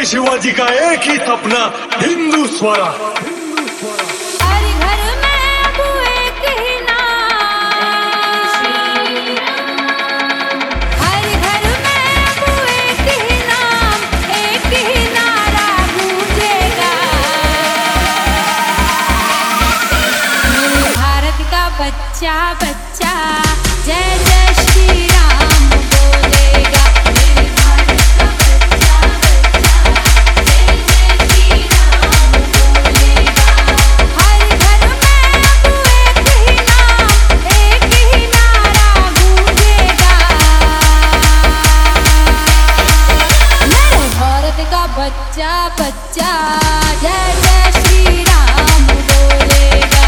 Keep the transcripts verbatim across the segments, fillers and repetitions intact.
शिवाजी का एक ही सपना, हिंदू स्वरा। हर घर में अब एक ही नाम, हर घर में अब एक ही नाम, एक ही नारा गूंजेगा। भारत का बच्चा बच्चा जय जय श्री राम बोलेगा। बच्चा बच्चा जय जय श्री राम बोलेगा।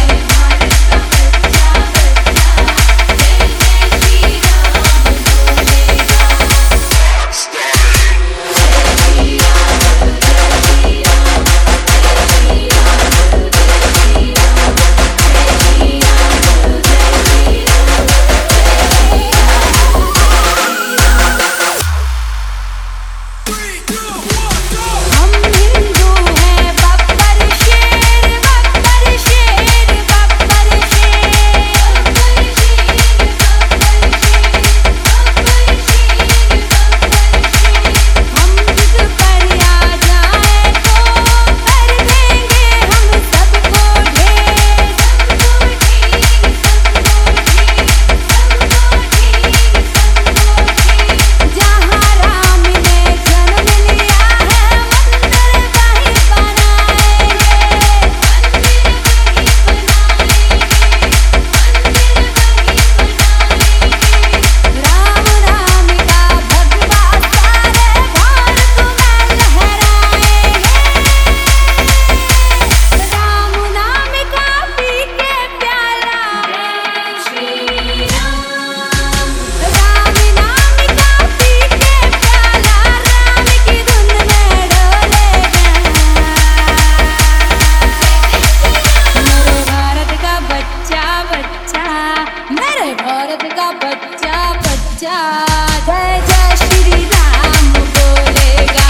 जय जय श्री राम बोलेगा।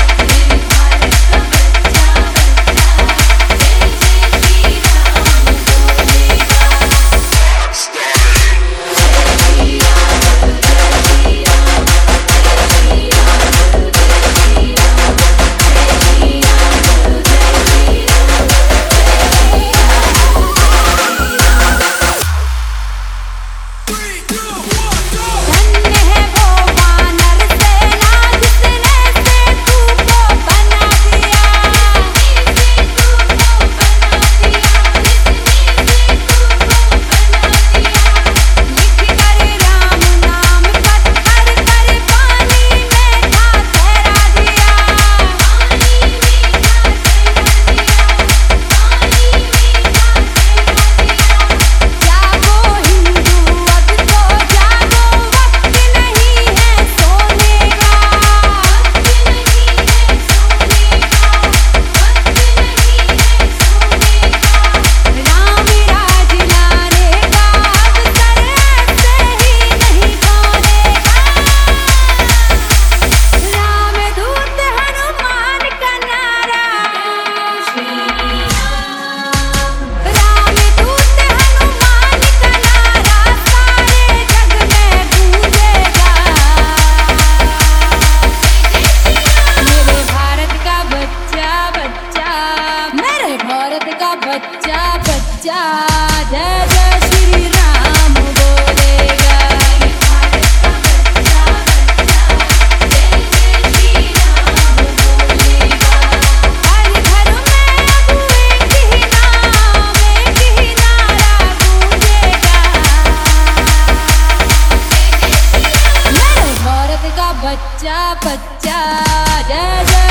बच्चा बच्चा जय जय श्री राम बोलेगा। हर घर में अब एक ही नाम, एक ही नारा गूंजेगा। मेरे भारत का बच्चा बच्चा जय जय